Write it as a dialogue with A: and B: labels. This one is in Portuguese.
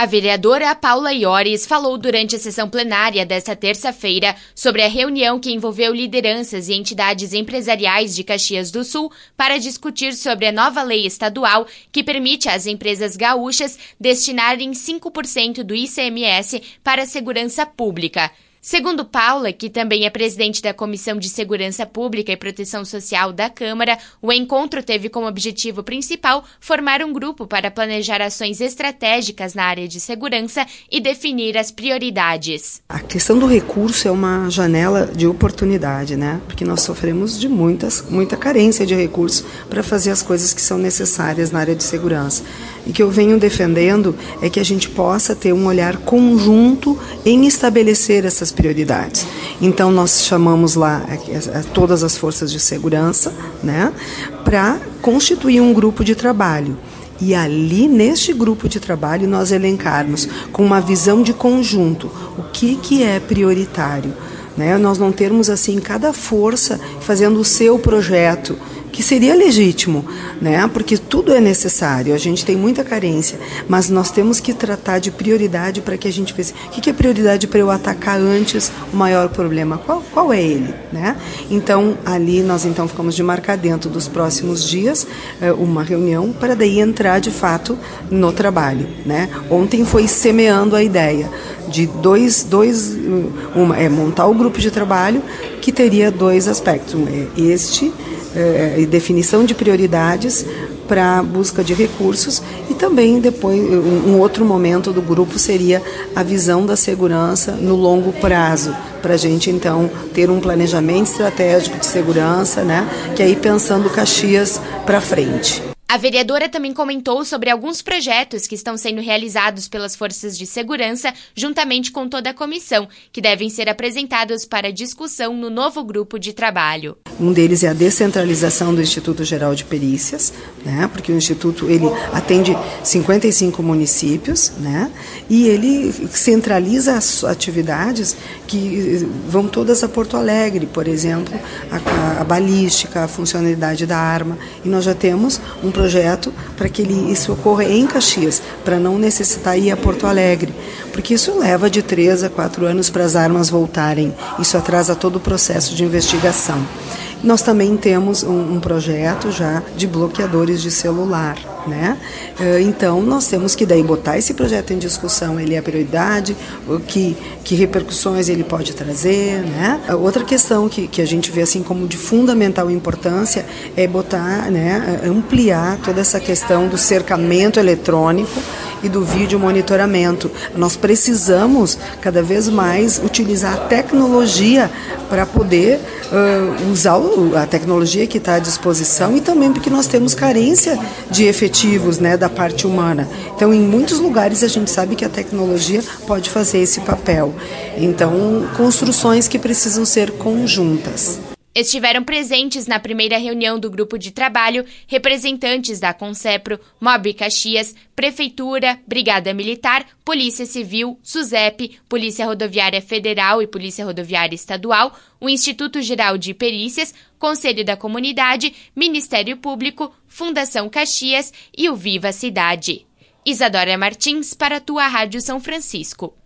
A: A vereadora Paula Iores falou durante a sessão plenária desta terça-feira sobre a reunião que envolveu lideranças e entidades empresariais de Caxias do Sul para discutir sobre a nova lei estadual que permite às empresas gaúchas destinarem 5% do ICMS para a segurança pública. Segundo Paula, que também é presidente da Comissão de Segurança Pública e Proteção Social da Câmara, o encontro teve como objetivo principal formar um grupo para planejar ações estratégicas na área de segurança e definir as prioridades.
B: A questão do recurso é uma janela de oportunidade, né? Porque nós sofremos de muita carência de recursos para fazer as coisas que são necessárias na área de segurança. E que eu venho defendendo é que a gente possa ter um olhar conjunto em estabelecer essas prioridades. Então nós chamamos lá todas as forças de segurança, né, para constituir um grupo de trabalho. E ali, neste grupo de trabalho, nós elencarmos com uma visão de conjunto o que é prioritário. Né? Nós não termos assim cada força fazendo o seu projeto, que seria legítimo, né? Porque tudo é necessário, a gente tem muita carência, mas nós temos que tratar de prioridade para que a gente veja o que é prioridade para eu atacar antes o maior problema, qual é ele, né? Então, ali nós ficamos de marcar dentro dos próximos dias uma reunião para daí entrar de fato no trabalho, né? Ontem foi semeando a ideia de montar o grupo de trabalho que teria dois aspectos, definição de prioridades para busca de recursos e também depois um outro momento do grupo seria a visão da segurança no longo prazo, para a gente então ter um planejamento estratégico de segurança, né? Que aí pensando Caxias para frente.
A: A vereadora também comentou sobre alguns projetos que estão sendo realizados pelas forças de segurança, juntamente com toda a comissão, que devem ser apresentados para discussão no novo grupo de trabalho.
B: Um deles é a descentralização do Instituto Geral de Perícias, né? Porque o Instituto ele atende 55 municípios, né? E ele centraliza as atividades que vão todas a Porto Alegre, por exemplo, a balística, a funcionalidade da arma. E nós já temos um projeto para que isso ocorra em Caxias, para não necessitar ir a Porto Alegre, porque isso leva de 3 a 4 anos para as armas voltarem, isso atrasa todo o processo de investigação. Nós também temos um projeto já de bloqueadores de celular, né? Então, nós temos que daí botar esse projeto em discussão, ele é a prioridade, que repercussões ele pode trazer, né? Outra questão que a gente vê assim como de fundamental importância é botar, né, ampliar toda essa questão do cercamento eletrônico e do vídeo monitoramento. Nós precisamos cada vez mais utilizar a tecnologia para poder usar a tecnologia que está à disposição e também porque nós temos carência de efetivos, né, da parte humana. Então, em muitos lugares a gente sabe que a tecnologia pode fazer esse papel. Então, construções que precisam ser conjuntas.
A: Estiveram presentes na primeira reunião do grupo de trabalho representantes da Concepro, Mob Caxias, Prefeitura, Brigada Militar, Polícia Civil, SUSEP, Polícia Rodoviária Federal e Polícia Rodoviária Estadual, o Instituto Geral de Perícias, Conselho da Comunidade, Ministério Público, Fundação Caxias e o Viva Cidade. Isadora Martins para a tua Rádio São Francisco.